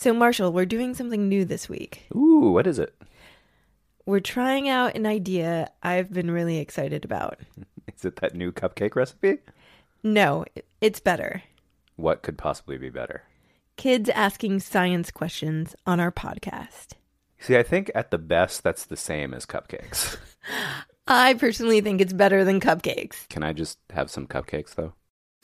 So, Marshall, we're doing something new this week. Ooh, what is it? We're trying out an idea I've been really excited about. Is it that new cupcake recipe? No, it's better. What could possibly be better? Kids asking science questions on our podcast. See, I think at the best, that's the same as cupcakes. I personally think it's better than cupcakes. Can I just have some cupcakes, though?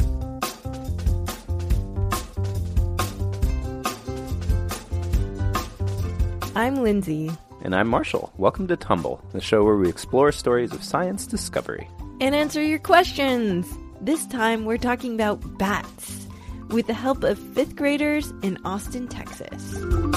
I'm Lindsay. And I'm Marshall. Welcome to Tumble, the show where we explore stories of science discovery. And answer your questions. This time we're talking about bats with the help of 5th graders in Austin, Texas.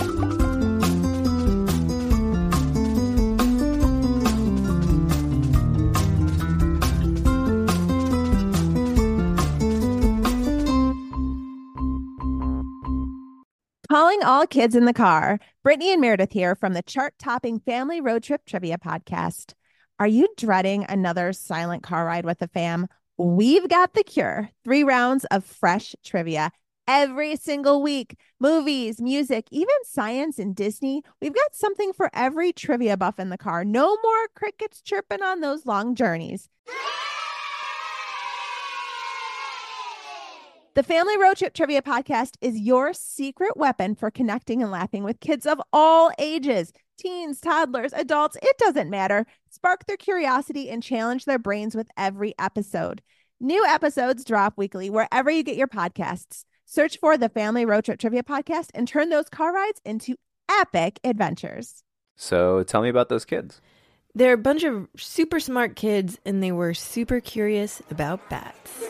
Calling all kids in the car. Brittany and Meredith here from the chart-topping Family Road Trip Trivia Podcast. Are you dreading another silent car ride with the fam? We've got the cure. 3 rounds of fresh trivia every single week. Movies, music, even science and Disney. We've got something for every trivia buff in the car. No more crickets chirping on those long journeys. The Family Road Trip Trivia Podcast is your secret weapon for connecting and laughing with kids of all ages. Teens, toddlers, adults, it doesn't matter. Spark their curiosity and challenge their brains with every episode. New episodes drop weekly wherever you get your podcasts. Search for the Family Road Trip Trivia Podcast and turn those car rides into epic adventures. So tell me about those kids. They're a bunch of super smart kids, and they were super curious about bats.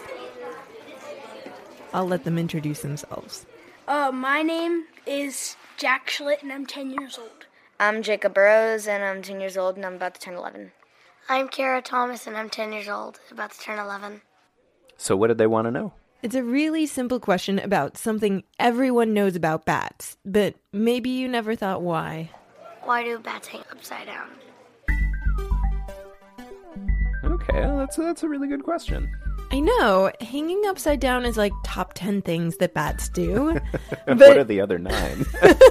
I'll let them introduce themselves. My name is Jack Schlitt, and I'm 10 years old. I'm Jacob Burrows, and I'm 10 years old, and I'm about to turn 11. I'm Kara Thomas, and I'm 10 years old, about to turn 11. So what did they want to know? It's a really simple question about something everyone knows about bats, but maybe you never thought why. Why do bats hang upside down? Okay, well, that's a really good question. I know, hanging upside down is like top 10 things that bats do. What are the other 9?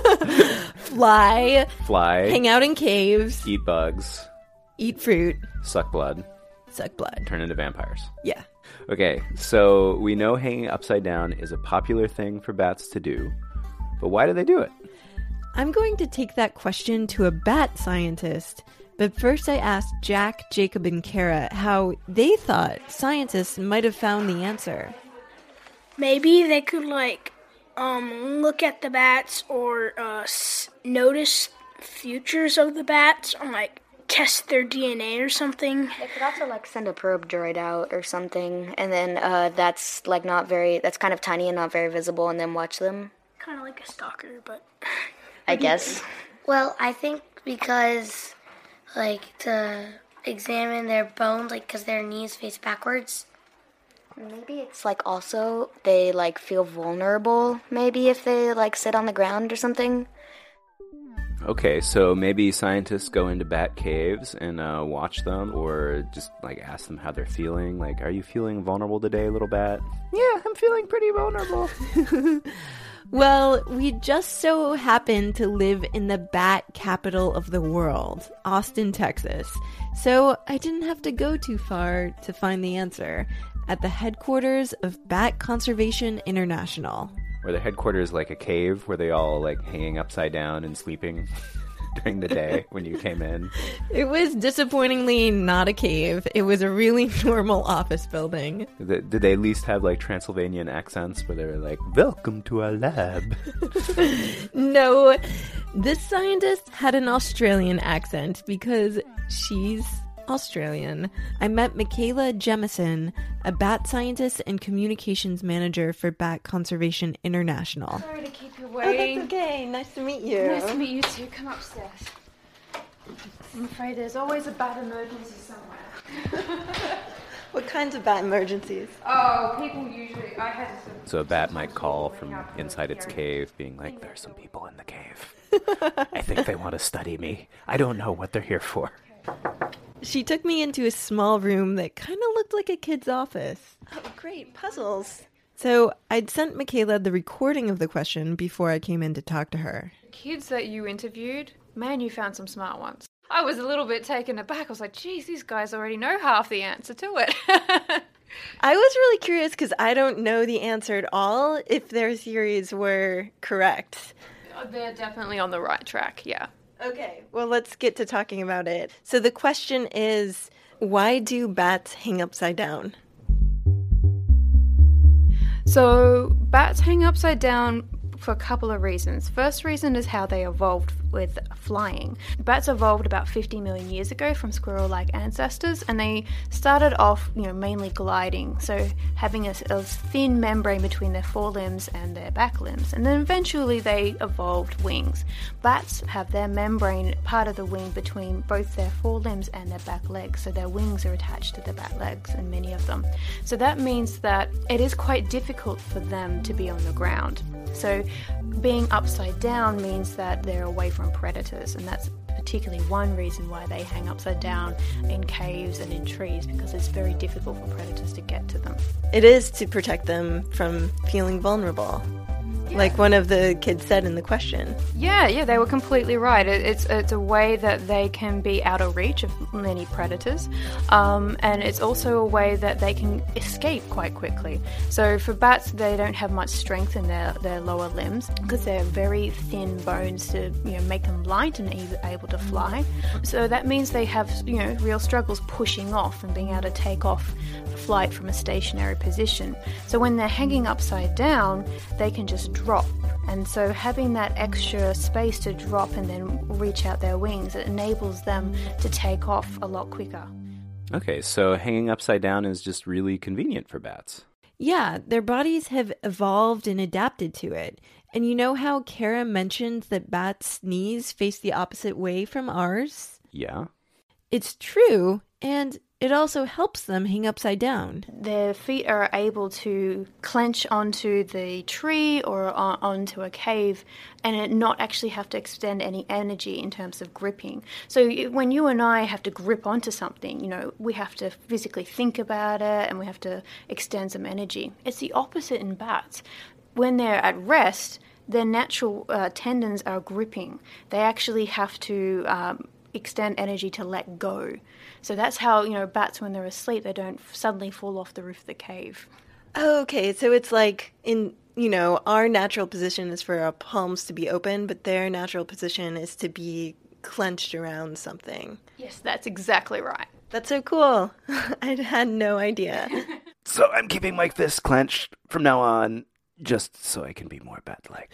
Fly, Fly, hang out in caves, eat bugs, eat fruit, suck blood, turn into vampires. Yeah. Okay, so we know hanging upside down is a popular thing for bats to do, but why do they do it? I'm going to take that question to a bat scientist, but first I asked Jack, Jacob, and Kara how they thought scientists might have found the answer. Maybe they could, look at the bats or notice futures of the bats or, test their DNA or something. They could also, send a probe droid out or something, and then that's kind of tiny and not very visible, and then watch them. Kind of like a stalker, but... I guess. Well, I think because, to examine their bones, because their knees face backwards. Maybe it's, also they, feel vulnerable, maybe if they, sit on the ground or something. Okay, so maybe scientists go into bat caves and watch them, or just ask them how they're feeling. Are you feeling vulnerable today, little bat? Yeah, I'm feeling pretty vulnerable. Well, we just so happen to live in the bat capital of the world, Austin, Texas. So I didn't have to go too far to find the answer at the headquarters of Bat Conservation International. Were the headquarters like a cave? Were they all hanging upside down and sleeping during the day when you came in? It was disappointingly not a cave. It was a really normal office building. Did they at least have Transylvanian accents where they were like, welcome to our lab? No, this scientist had an Australian accent because she's Australian. I met Michaela Jemison, a bat scientist and communications manager for Bat Conservation International. Sorry to keep you waiting. Oh, that's okay. Nice to meet you. Nice to meet you too. Come upstairs. I'm afraid there's always a bat emergency somewhere. What kinds of bat emergencies? Oh, people usually... So a bat might call from inside its cave being like, there's some people in the cave. I think they want to study me. I don't know what they're here for. She took me into a small room that kind of looked like a kid's office. Oh, great. Puzzles. So I'd sent Michaela the recording of the question before I came in to talk to her. Kids that you interviewed, man, you found some smart ones. I was a little bit taken aback. I was like, geez, these guys already know half the answer to it. I was really curious because I don't know the answer at all if their theories were correct. They're definitely on the right track, yeah. Okay, well, let's get to talking about it. So the question is, why do bats hang upside down? So bats hang upside down for a couple of reasons. First reason is how they evolved with flying. Bats evolved about 50 million years ago from squirrel-like ancestors, and they started off, mainly gliding, so having a thin membrane between their forelimbs and their back limbs, and then eventually they evolved wings. Bats have their membrane, part of the wing, between both their forelimbs and their back legs, so their wings are attached to their back legs, and many of them. So that means that it is quite difficult for them to be on the ground. So being upside down means that they're away from predators, and that's particularly one reason why they hang upside down in caves and in trees, because it's very difficult for predators to get to them. It is to protect them from feeling vulnerable, like one of the kids said in the question. Yeah, they were completely right. It's a way that they can be out of reach of many predators, and it's also a way that they can escape quite quickly. So for bats, they don't have much strength in their lower limbs because they're very thin bones to make them light and able to fly. So that means they have real struggles pushing off and being able to take off flight from a stationary position. So when they're hanging upside down, they can just drop, and so having that extra space to drop and then reach out their wings, it enables them to take off a lot quicker. Okay, so hanging upside down is just really convenient for bats. Yeah, their bodies have evolved and adapted to it. And you know how Kara mentioned that bats' knees face the opposite way from ours? Yeah. It's true, and it also helps them hang upside down. Their feet are able to clench onto the tree or onto a cave and not actually have to extend any energy in terms of gripping. So when you and I have to grip onto something, we have to physically think about it and we have to extend some energy. It's the opposite in bats. When they're at rest, their natural tendons are gripping. They actually have to extend energy to let go. So that's how, bats, when they're asleep, they don't suddenly fall off the roof of the cave. Oh, okay. So it's like our natural position is for our palms to be open, but their natural position is to be clenched around something. Yes, that's exactly right. That's so cool. I had no idea. So I'm keeping my fist clenched from now on, just so I can be more bat-like.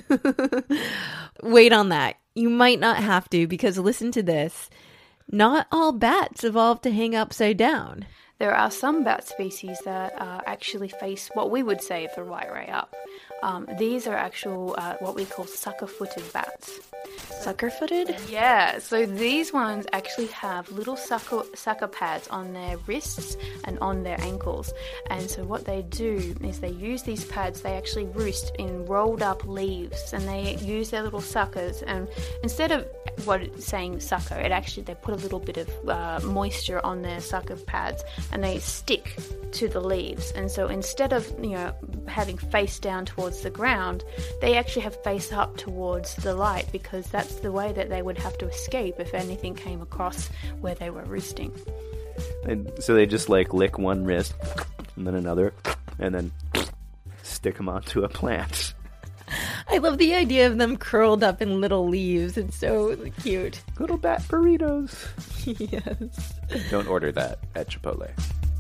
Wait on that. You might not have to, because listen to this. Not all bats evolved to hang upside down. There are some bat species that actually face what we would say the right way up. These are actual, what we call sucker-footed bats. Sucker-footed? Yeah, so these ones actually have little sucker pads on their wrists and on their ankles. And so what they do is they use these pads, they actually roost in rolled up leaves, and they use their little suckers, and instead of saying sucker, they put a little bit of moisture on their sucker pads, and they stick to the leaves. And so instead of having face down towards the ground, they actually have face up towards the light, because that's the way that they would have to escape if anything came across where they were roosting. And so they just lick one wrist and then another and then stick them onto a plant. I love the idea of them curled up in little leaves. It's so cute. Little bat burritos. Yes. Don't order that at Chipotle.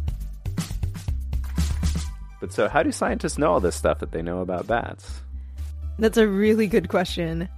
But so how do scientists know all this stuff that they know about bats? That's a really good question.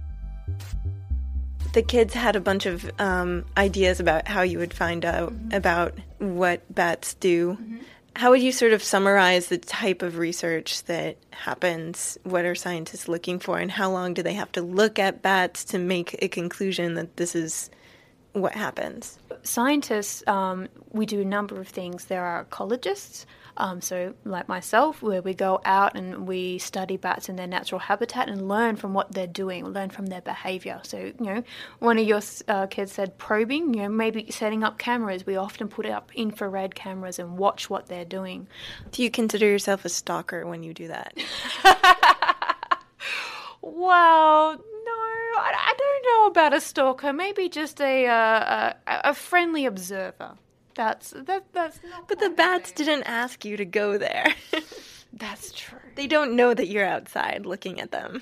The kids had a bunch of ideas about how you would find out about what bats do. How would you sort of summarize the type of research that happens? What are scientists looking for, and how long do they have to look at bats to make a conclusion that this is what happens? Scientists, we do a number of things. There are ecologists, So like myself, where we go out and we study bats in their natural habitat and learn from what they're doing, learn from their behavior. So, one of your kids said probing, maybe setting up cameras. We often put up infrared cameras and watch what they're doing. Do you consider yourself a stalker when you do that? Well, no, I don't know about a stalker. Maybe just a friendly observer. That's not. But the bats didn't ask you to go there. That's true. They don't know that you're outside looking at them.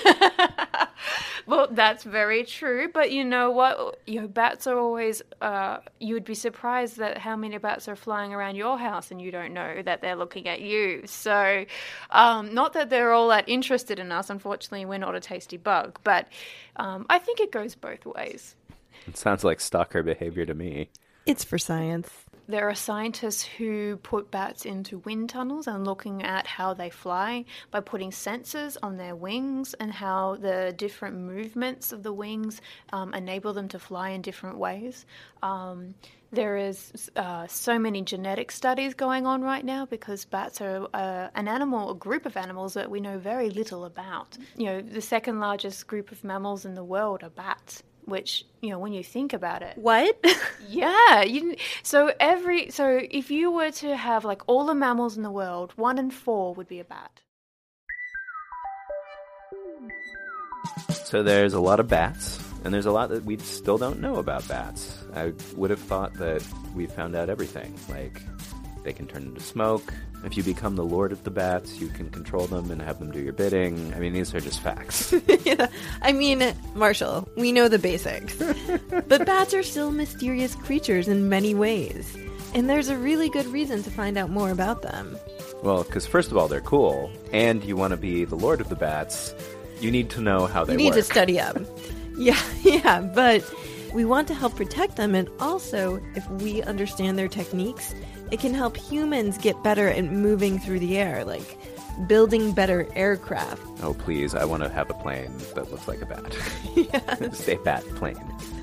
Well, that's very true. But you know what? Bats are always, you would be surprised at how many bats are flying around your house and you don't know that they're looking at you. So, not that they're all that interested in us. Unfortunately, we're not a tasty bug. But I think it goes both ways. It sounds like stalker behavior to me. It's for science. There are scientists who put bats into wind tunnels and looking at how they fly by putting sensors on their wings and how the different movements of the wings enable them to fly in different ways. There is so many genetic studies going on right now because bats are a group of animals that we know very little about. The second largest group of mammals in the world are bats. Which, when you think about it. What? Yeah. So if you were to have like all the mammals in the world, 1 in 4 would be a bat. So there's a lot of bats, and there's a lot that we still don't know about bats. I would have thought that we found out everything. Like, they can turn into smoke. If you become the lord of the bats, you can control them and have them do your bidding. I mean, these are just facts. Yeah. I mean, Marshall, we know the basics. But bats are still mysterious creatures in many ways. And there's a really good reason to find out more about them. Well, because first of all, they're cool. And you want to be the lord of the bats. You need to know how they work. You need to study up. Yeah, but we want to help protect them. And also, if we understand their techniques, it can help humans get better at moving through the air, like building better aircraft. Oh, please, I want to have a plane that looks like a bat. Yes. Say bat plane.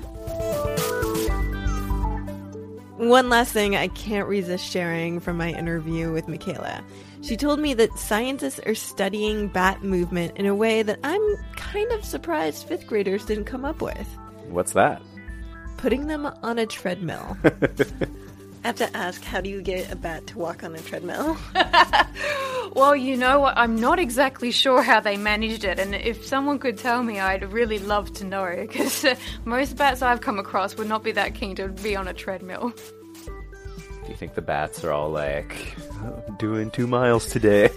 One last thing I can't resist sharing from my interview with Michaela. She told me that scientists are studying bat movement in a way that I'm kind of surprised 5th graders didn't come up with. What's that? Putting them on a treadmill. I have to ask, how do you get a bat to walk on a treadmill? Well, you know what? I'm not exactly sure how they managed it, and if someone could tell me, I'd really love to know, because most bats I've come across would not be that keen to be on a treadmill. Do you think the bats are all like, doing 2 miles today?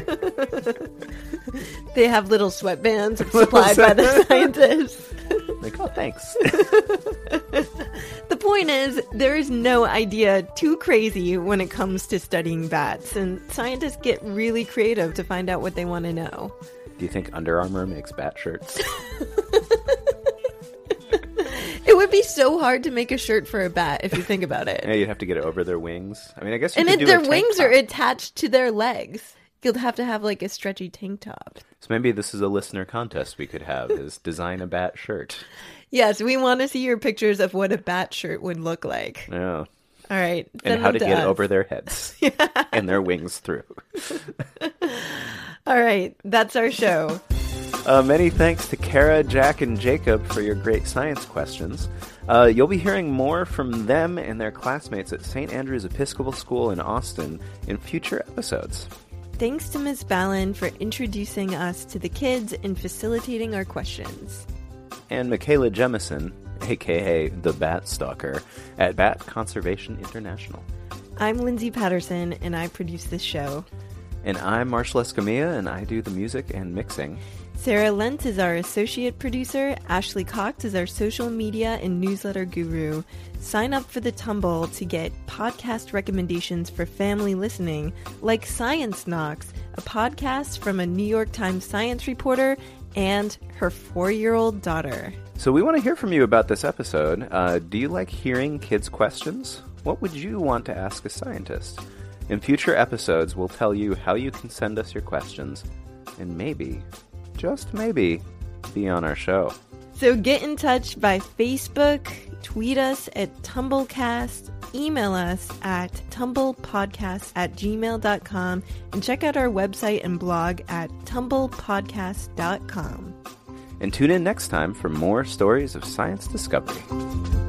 They have little sweatbands supplied by the scientists. Like, oh, thanks. The point is, there is no idea too crazy when it comes to studying bats, and scientists get really creative to find out what they want to know. Do you think Under Armour makes bat shirts? It would be so hard to make a shirt for a bat if you think about it. Yeah, you'd have to get it over their wings. I mean, I guess you and could do their a tank wings top. are attached to their legs. You'll have to have like a stretchy tank top. So maybe this is a listener contest we could have, is design a bat shirt. Yes, we want to see your pictures of what a bat shirt would look like. Yeah. All right. And how to get us. over their heads and their wings through. All right. That's our show. Many thanks to Kara, Jack, and Jacob for your great science questions. You'll be hearing more from them and their classmates at St. Andrew's Episcopal School in Austin in future episodes. Thanks to Ms. Ballin for introducing us to the kids and facilitating our questions. And Michaela Jemison, a.k.a. the Bat Stalker, at Bat Conservation International. I'm Lindsay Patterson, and I produce this show. And I'm Marshall Escamilla, and I do the music and mixing. Sarah Lentz is our associate producer. Ashley Cox is our social media and newsletter guru. Sign up for the Tumble to get podcast recommendations for family listening, like Science Knocks, a podcast from a New York Times science reporter and her 4-year-old daughter. So we want to hear from you about this episode. Do you like hearing kids' questions? What would you want to ask a scientist? In future episodes, we'll tell you how you can send us your questions, and maybe, just maybe, be on our show. So get in touch by Facebook, tweet us at Tumblecast, email us at tumblepodcast@gmail.com and check out our website and blog at tumblepodcast.com. And tune in next time for more stories of science discovery.